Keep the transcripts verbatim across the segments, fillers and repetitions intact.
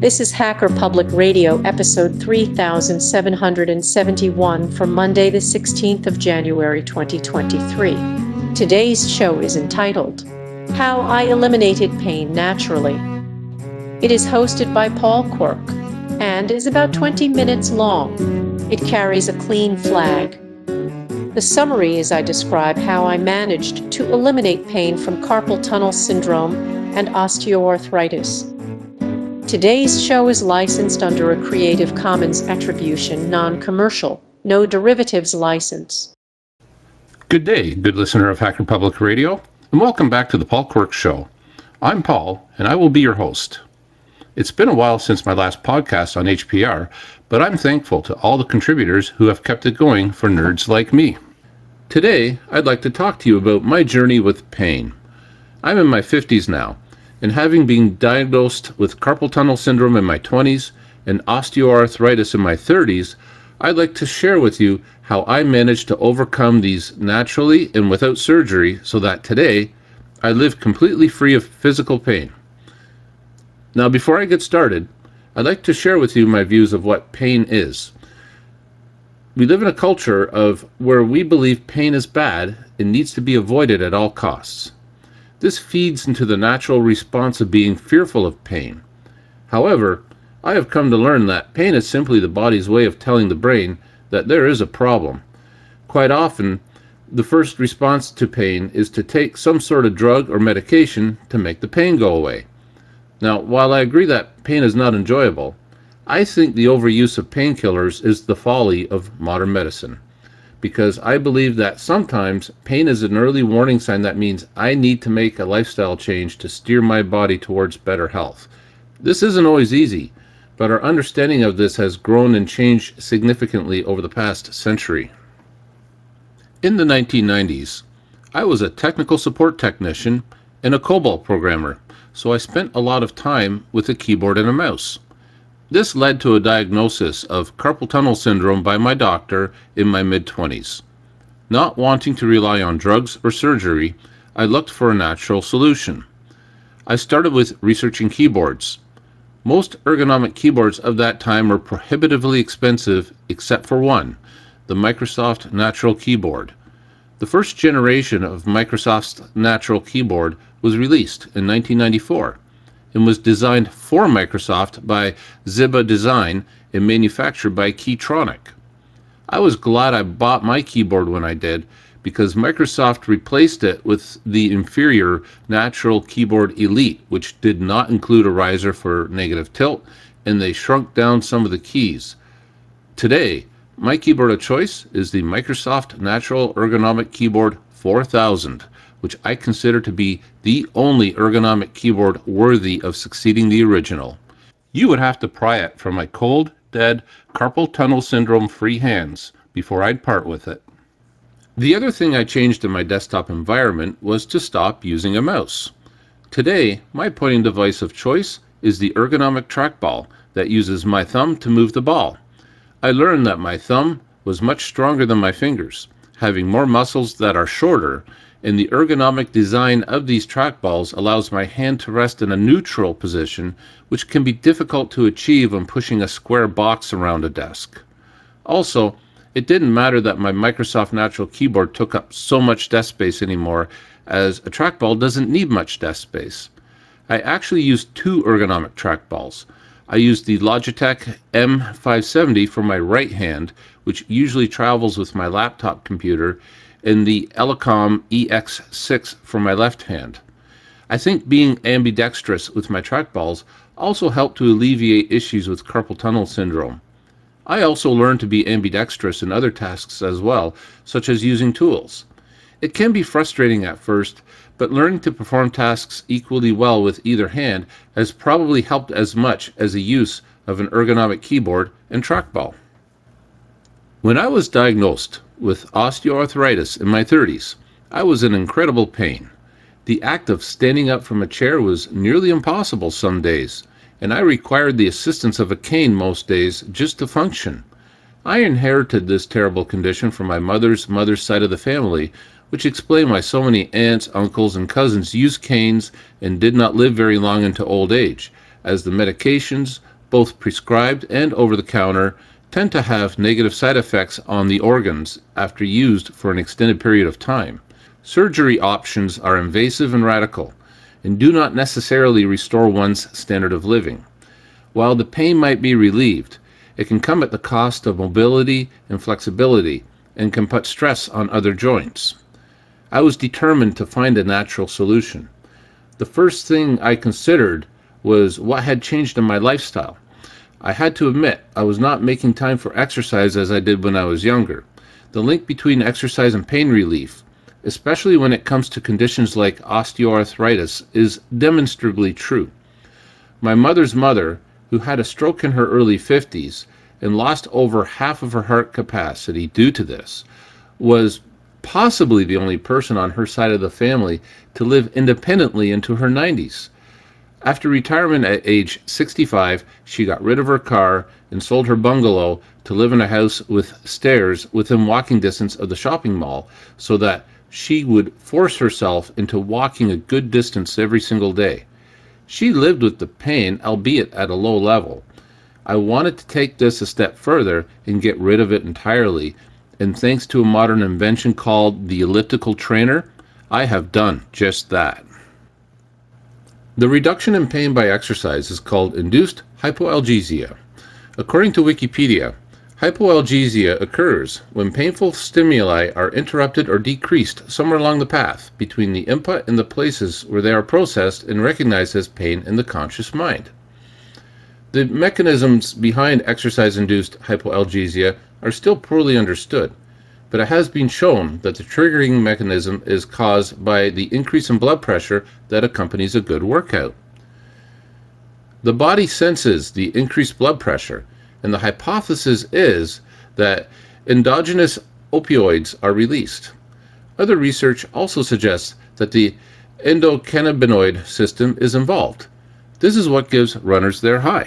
This is Hacker Public Radio episode three thousand seven hundred seventy-one for Monday the sixteenth of January twenty twenty-three. Today's show is entitled, How I Eliminated Pain Naturally. It is hosted by Paul Quirk and is about twenty minutes long. It carries a clean flag. The summary is I describe how I managed to eliminate pain from carpal tunnel syndrome and osteoarthritis. Today's show is licensed under a Creative Commons Attribution Non-Commercial, No Derivatives license. Good day, good listener of Hacker Public Radio, and welcome back to the Paul Quirk Show. I'm Paul, and I will be your host. It's been a while since my last podcast on H P R, but I'm thankful to all the contributors who have kept it going for nerds like me. Today, I'd like to talk to you about my journey with pain. I'm in my fifties now, and having been diagnosed with carpal tunnel syndrome in my twenties and osteoarthritis in my thirties, I'd like to share with you how I managed to overcome these naturally and without surgery so that today, I live completely free of physical pain. Now, before I get started, I'd like to share with you my views of what pain is. We live in a culture of where we believe pain is bad and needs to be avoided at all costs. This feeds into the natural response of being fearful of pain. However, I have come to learn that pain is simply the body's way of telling the brain that there is a problem. Quite often, the first response to pain is to take some sort of drug or medication to make the pain go away. Now, while I agree that pain is not enjoyable, I think the overuse of painkillers is the folly of modern medicine, because I believe that sometimes pain is an early warning sign that means I need to make a lifestyle change to steer my body towards better health. This isn't always easy, but our understanding of this has grown and changed significantly over the past century. In the nineteen nineties, I was a technical support technician and a COBOL programmer, so I spent a lot of time with a keyboard and a mouse. This led to a diagnosis of carpal tunnel syndrome by my doctor in my mid-twenties. Not wanting to rely on drugs or surgery, I looked for a natural solution. I started with researching keyboards. Most ergonomic keyboards of that time were prohibitively expensive except for one, the Microsoft Natural Keyboard. The first generation of Microsoft's Natural Keyboard was released in nineteen ninety-four. And was designed for Microsoft by Ziba Design and manufactured by Keytronic. I was glad I bought my keyboard when I did, because Microsoft replaced it with the inferior Natural Keyboard Elite, which did not include a riser for negative tilt, and they shrunk down some of the keys. Today, my keyboard of choice is the Microsoft Natural Ergonomic Keyboard four thousand, which I consider to be the only ergonomic keyboard worthy of succeeding the original. You would have to pry it from my cold, dead, carpal tunnel syndrome free hands before I'd part with it. The other thing I changed in my desktop environment was to stop using a mouse. Today, my pointing device of choice is the ergonomic trackball that uses my thumb to move the ball. I learned that my thumb was much stronger than my fingers, having more muscles that are shorter, and the ergonomic design of these trackballs allows my hand to rest in a neutral position, which can be difficult to achieve when pushing a square box around a desk. Also, it didn't matter that my Microsoft Natural Keyboard took up so much desk space anymore, as a trackball doesn't need much desk space. I actually used two ergonomic trackballs. I used the Logitech M five seventy for my right hand, which usually travels with my laptop computer, and the Elecom E X six for my left hand. I think being ambidextrous with my trackballs also helped to alleviate issues with carpal tunnel syndrome. I also learned to be ambidextrous in other tasks as well, such as using tools. It can be frustrating at first, but learning to perform tasks equally well with either hand has probably helped as much as the use of an ergonomic keyboard and trackball. When I was diagnosed with osteoarthritis in my thirties, I was in incredible pain. The act of standing up from a chair was nearly impossible some days, and I required the assistance of a cane most days just to function. I inherited this terrible condition from my mother's mother's side of the family, which explained why so many aunts, uncles, and cousins used canes and did not live very long into old age, as the medications, both prescribed and over-the-counter, tend to have negative side effects on the organs after used for an extended period of time. Surgery options are invasive and radical, and do not necessarily restore one's standard of living. While the pain might be relieved, it can come at the cost of mobility and flexibility, and can put stress on other joints. I was determined to find a natural solution. The first thing I considered was what had changed in my lifestyle. I had to admit I was not making time for exercise as I did when I was younger. The link between exercise and pain relief, especially when it comes to conditions like osteoarthritis, is demonstrably true. My mother's mother, who had a stroke in her early fifties and lost over half of her heart capacity due to this, was possibly the only person on her side of the family to live independently into her nineties. After retirement at age sixty-five, she got rid of her car and sold her bungalow to live in a house with stairs within walking distance of the shopping mall, so that she would force herself into walking a good distance every single day. She lived with the pain, albeit at a low level. I wanted to take this a step further and get rid of it entirely, and thanks to a modern invention called the elliptical trainer, I have done just that. The reduction in pain by exercise is called induced hypoalgesia. According to Wikipedia, hypoalgesia occurs when painful stimuli are interrupted or decreased somewhere along the path between the input and the places where they are processed and recognized as pain in the conscious mind. The mechanisms behind exercise-induced hypoalgesia are still poorly understood, but it has been shown that the triggering mechanism is caused by the increase in blood pressure that accompanies a good workout. The body senses the increased blood pressure, and the hypothesis is that endogenous opioids are released. Other research also suggests that the endocannabinoid system is involved. This is what gives runners their high.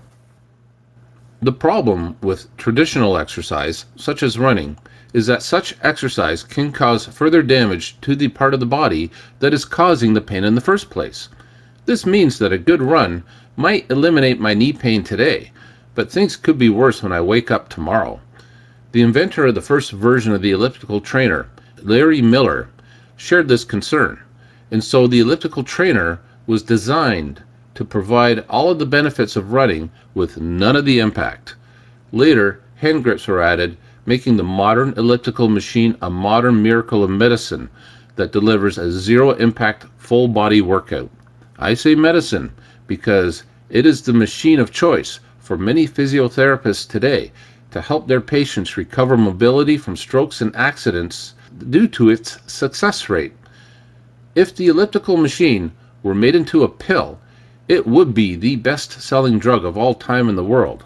The problem with traditional exercise, such as running, is that such exercise can cause further damage to the part of the body that is causing the pain in the first place. This means that a good run might eliminate my knee pain today, but things could be worse when I wake up tomorrow. The inventor of the first version of the elliptical trainer, Larry Miller, shared this concern, and so the elliptical trainer was designed to provide all of the benefits of running with none of the impact. Later, hand grips were added, making the modern elliptical machine a modern miracle of medicine that delivers a zero-impact full-body workout. I say medicine because it is the machine of choice for many physiotherapists today to help their patients recover mobility from strokes and accidents due to its success rate. If the elliptical machine were made into a pill, it would be the best-selling drug of all time in the world.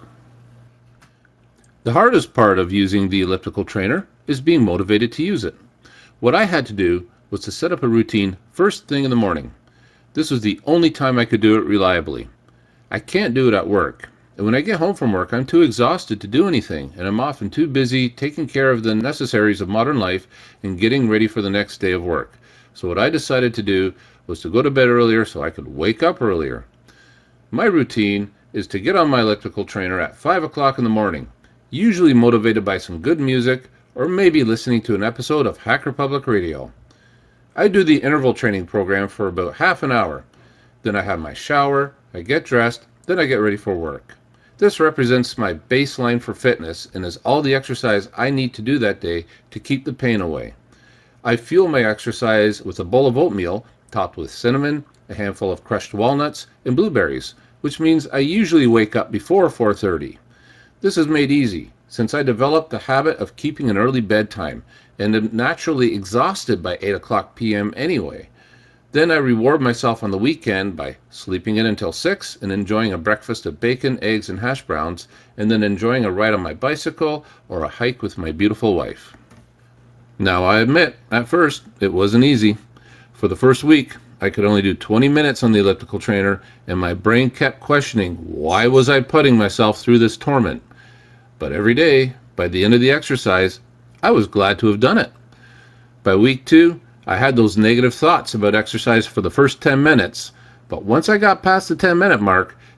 The hardest part of using the elliptical trainer is being motivated to use it. What I had to do was to set up a routine first thing in the morning. This was the only time I could do it reliably. I can't do it at work, and when I get home from work, I'm too exhausted to do anything, and I'm often too busy taking care of the necessaries of modern life and getting ready for the next day of work. So what I decided to do was to go to bed earlier so I could wake up earlier. My routine is to get on my elliptical trainer at five o'clock in the morning, usually motivated by some good music or maybe listening to an episode of Hacker Public Radio. I do the interval training program for about half an hour. Then I have my shower, I get dressed, then I get ready for work. This represents my baseline for fitness and is all the exercise I need to do that day to keep the pain away. I fuel my exercise with a bowl of oatmeal topped with cinnamon, a handful of crushed walnuts, and blueberries, which means I usually wake up before four thirty. This is made easy, since I developed the habit of keeping an early bedtime, and am naturally exhausted by eight o'clock p m anyway. Then I reward myself on the weekend by sleeping in until six and enjoying a breakfast of bacon, eggs, and hash browns, and then enjoying a ride on my bicycle or a hike with my beautiful wife. Now I admit, at first, it wasn't easy. For the first week, I could only do twenty minutes on the elliptical trainer, and my brain kept questioning why was I putting myself through this torment. But every day, by the end of the exercise, I was glad to have done it. By week two, I had those negative thoughts about exercise for the first ten minutes, but once I got past the ten minute mark,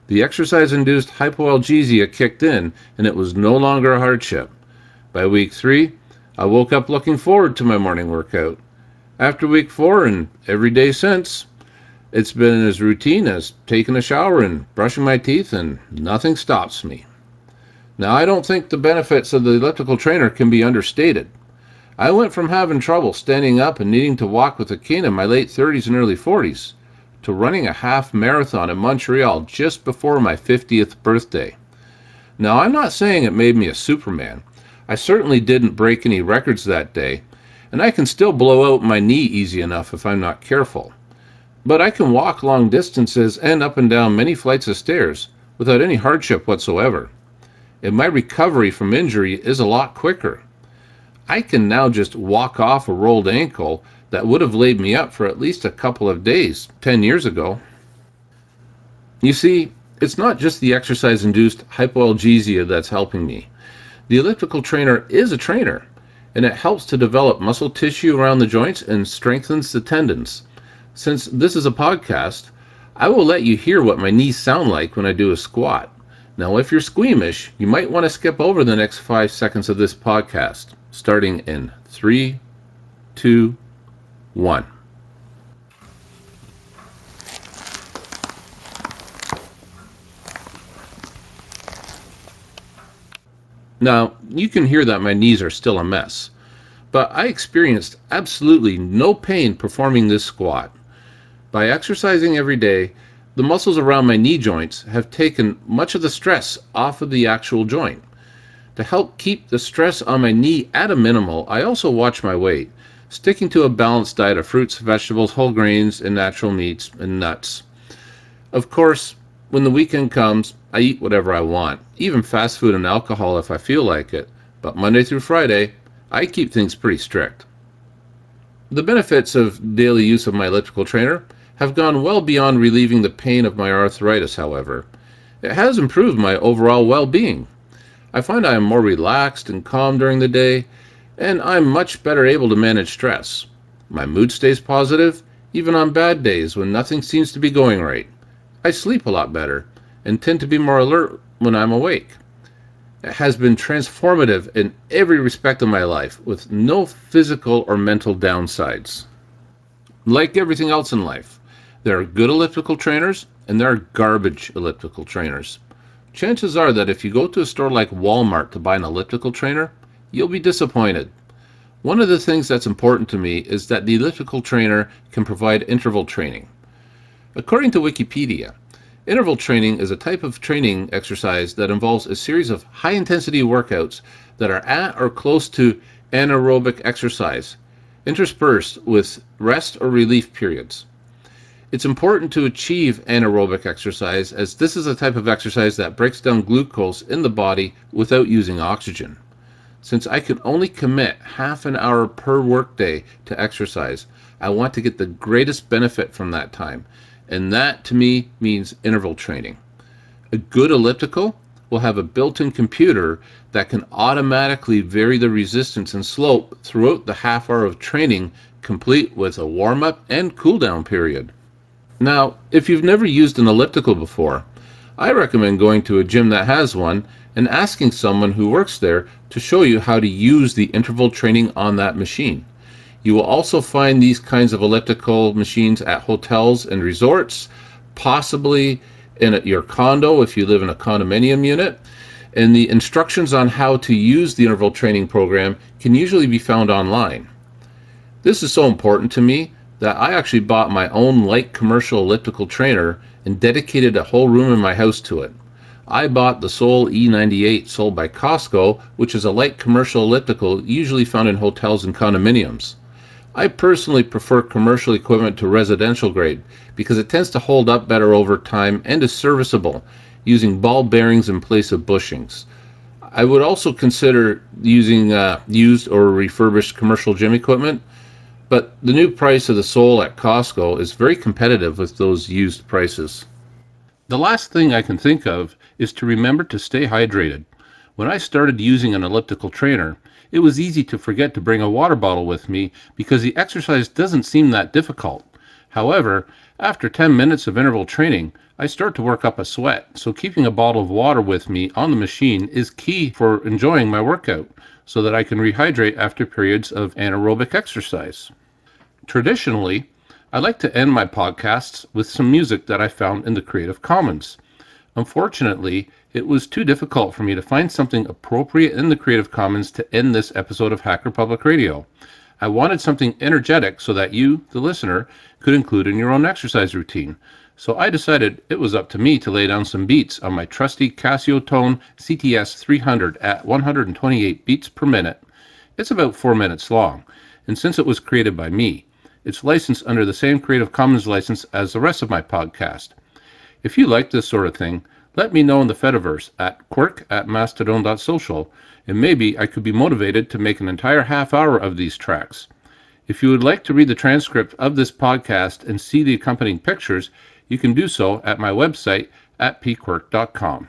The exercise-induced hypoalgesia kicked in, and it was no longer a hardship. By week three, I woke up looking forward to my morning workout. After week four and every day since, it's been as routine as taking a shower and brushing my teeth, and nothing stops me. Now, I don't think the benefits of the elliptical trainer can be understated. I went from having trouble standing up and needing to walk with a cane in my late thirties and early forties to running a half marathon in Montreal just before my fiftieth birthday. Now, I'm not saying it made me a Superman. I certainly didn't break any records that day, and I can still blow out my knee easy enough if I'm not careful. But I can walk long distances and up and down many flights of stairs without any hardship whatsoever. And my recovery from injury is a lot quicker. I can now just walk off a rolled ankle that would have laid me up for at least a couple of days ten years ago. You see, it's not just the exercise-induced hypoalgesia that's helping me. The elliptical trainer is a trainer, and it helps to develop muscle tissue around the joints and strengthens the tendons. Since this is a podcast, I will let you hear what my knees sound like when I do a squat. Now, if you're squeamish, you might want to skip over the next five seconds of this podcast, starting in three, two, one. Now, you can hear that my knees are still a mess, but I experienced absolutely no pain performing this squat. By exercising every day, the muscles around my knee joints have taken much of the stress off of the actual joint. To help keep the stress on my knee at a minimal, I also watch my weight, sticking to a balanced diet of fruits, vegetables, whole grains, and natural meats and nuts. Of course, when the weekend comes, I eat whatever I want, even fast food and alcohol if I feel like it, but Monday through Friday, I keep things pretty strict. The benefits of daily use of my elliptical trainer have gone well beyond relieving the pain of my arthritis, however. It has improved my overall well-being. I find I am more relaxed and calm during the day, and I'm much better able to manage stress. My mood stays positive, even on bad days when nothing seems to be going right. I sleep a lot better and tend to be more alert when I'm awake. It has been transformative in every respect of my life, with no physical or mental downsides. Like everything else in life, there are good elliptical trainers and there are garbage elliptical trainers. Chances are that if you go to a store like Walmart to buy an elliptical trainer, you'll be disappointed. One of the things that's important to me is that the elliptical trainer can provide interval training. According to Wikipedia, interval training is a type of training exercise that involves a series of high-intensity workouts that are at or close to anaerobic exercise, interspersed with rest or relief periods. It's important to achieve anaerobic exercise, as this is a type of exercise that breaks down glucose in the body without using oxygen. Since I can only commit half an hour per workday to exercise, I want to get the greatest benefit from that time, and that to me means interval training. A good elliptical will have a built-in computer that can automatically vary the resistance and slope throughout the half hour of training, complete with a warm-up and cool-down period. Now, if you've never used an elliptical before, I recommend going to a gym that has one and asking someone who works there to show you how to use the interval training on that machine. You will also find these kinds of elliptical machines at hotels and resorts, possibly in your condo if you live in a condominium unit, and the instructions on how to use the interval training program can usually be found online. This is so important to me that I actually bought my own light commercial elliptical trainer and dedicated a whole room in my house to it. I bought the Sol E ninety-eight sold by Costco, which is a light commercial elliptical usually found in hotels and condominiums. I personally prefer commercial equipment to residential grade because it tends to hold up better over time and is serviceable, using ball bearings in place of bushings. I would also consider using uh, used or refurbished commercial gym equipment, but the new price of the Sol at Costco is very competitive with those used prices. The last thing I can think of is to remember to stay hydrated. When I started using an elliptical trainer, it was easy to forget to bring a water bottle with me because the exercise doesn't seem that difficult. However, after ten minutes of interval training, I start to work up a sweat, so keeping a bottle of water with me on the machine is key for enjoying my workout so that I can rehydrate after periods of anaerobic exercise. Traditionally, I like to end my podcasts with some music that I found in the Creative Commons. Unfortunately, it was too difficult for me to find something appropriate in the Creative Commons to end this episode of Hacker Public Radio. I wanted something energetic so that you, the listener, could include in your own exercise routine. So I decided it was up to me to lay down some beats on my trusty Casio Tone C T S three hundred at one hundred twenty-eight beats per minute. It's about four minutes long, and since it was created by me, it's licensed under the same Creative Commons license as the rest of my podcast. If you like this sort of thing, let me know in the Fediverse at quirk at mastodon dot social, and maybe I could be motivated to make an entire half hour of these tracks. If you would like to read the transcript of this podcast and see the accompanying pictures, you can do so at my website at p quirk dot com.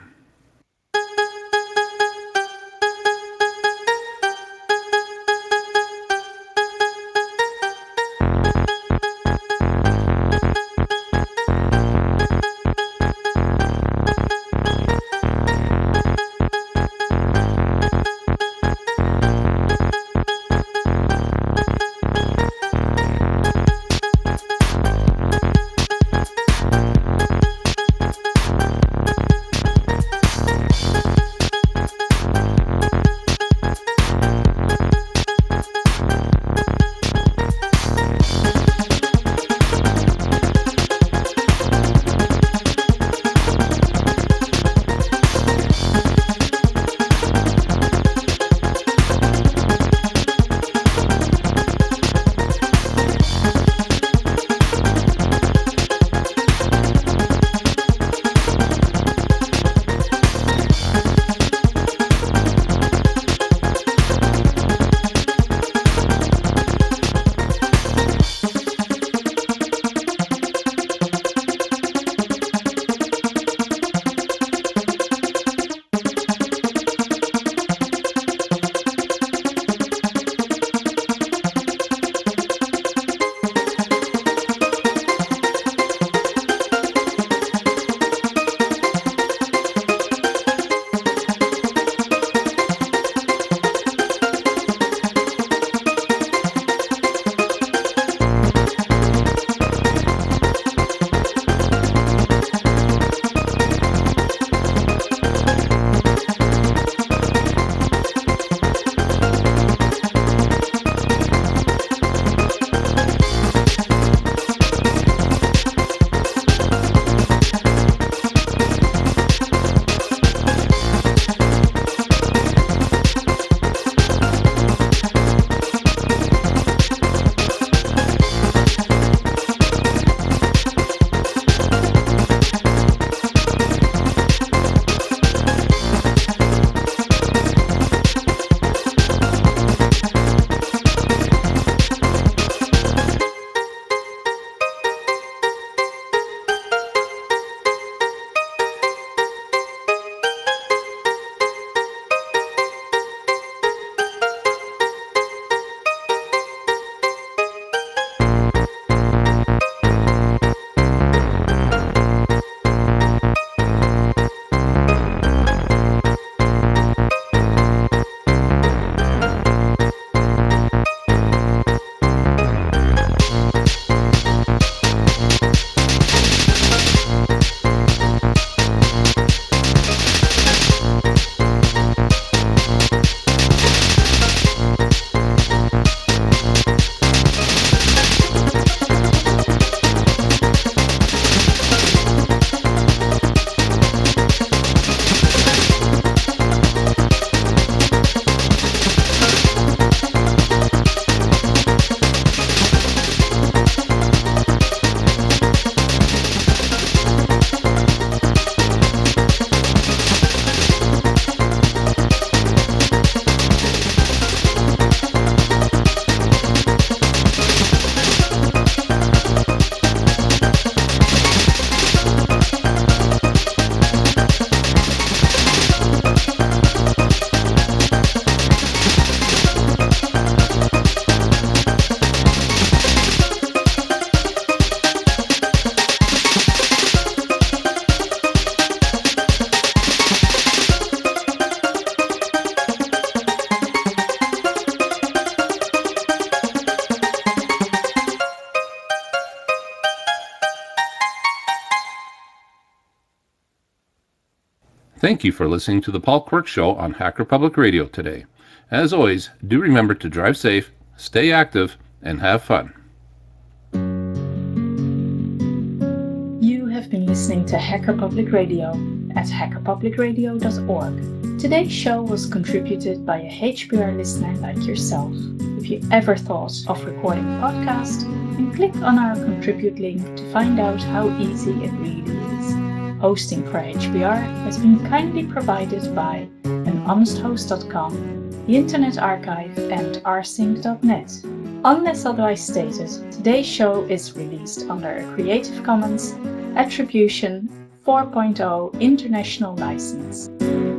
Thank you for listening to the Paul Quirk Show on Hacker Public Radio today. As always, do remember to drive safe, stay active, and have fun. You have been listening to Hacker Public Radio at hacker public radio dot org. Today's show was contributed by a H P R listener like yourself. If you ever thought of recording a podcast, then click on our contribute link to find out how easy it really is. Hosting for H P R has been kindly provided by an honest host dot com, the Internet Archive, and r sync dot net. Unless otherwise stated, today's show is released under a Creative Commons Attribution four point oh International License.